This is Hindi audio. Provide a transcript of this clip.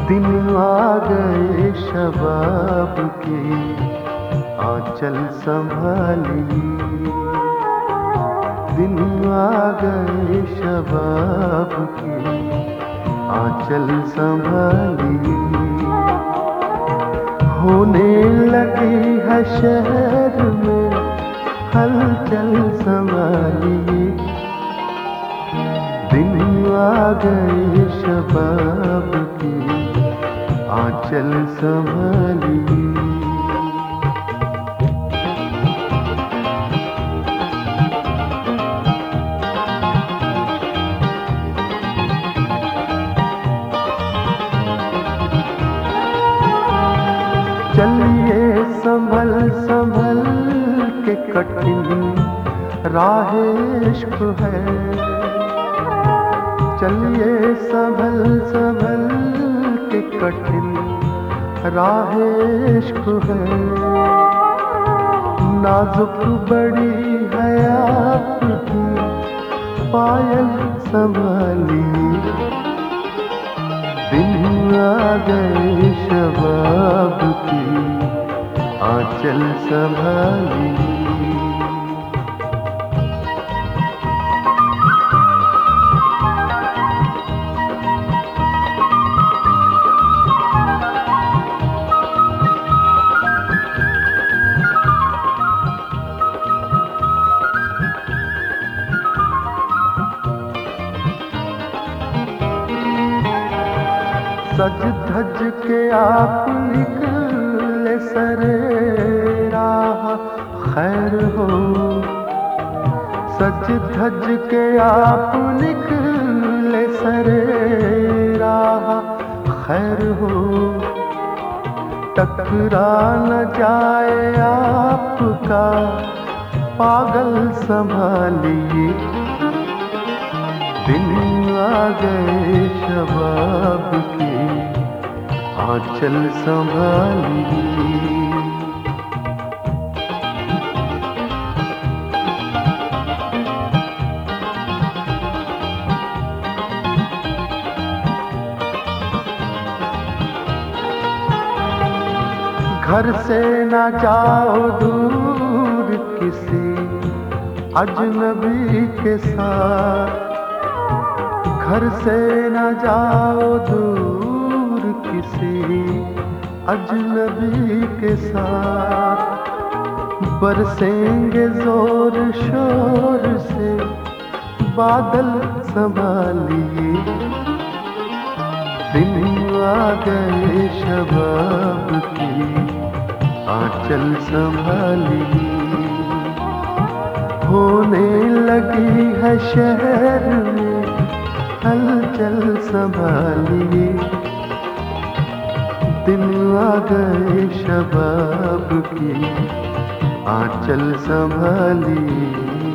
दिन आ गए शबाब के, आंचल संभाली। दिन आ गए शबाब के, आंचल संभाली। होने लगी है शहर में हलचल संभाली। दिन आ गए शबाब के, आंचल संभाली। चलिए संभल संभल के, कठिन राह इश्क है। चलिए संभल संभल के, कठिन राह इश्क है। नाजुक बड़ी है आपकी पायल संभाली। दिन आ गए शबाब की, आंचल संभाली। सज धज के आप निकले सरे राह खैर हो। सज धज के आप निकले सरे राह खैर हो। टकरा न जाए आपका पागल संभालिए। दिन आ गए शबाब के, आंचल संभाली। घर से न जाओ दूर किसी अजनबी के साथ। घर से न जाओ दूर किसी अजनबी के साथ। बरसेंगे जोर शोर से बादल संभालिए। दिन आ गए शबाब की, आंचल संभाली। होने लगी है शहर में हलचल संभाली। दिन आ गए शबाब की, आंचल संभाली।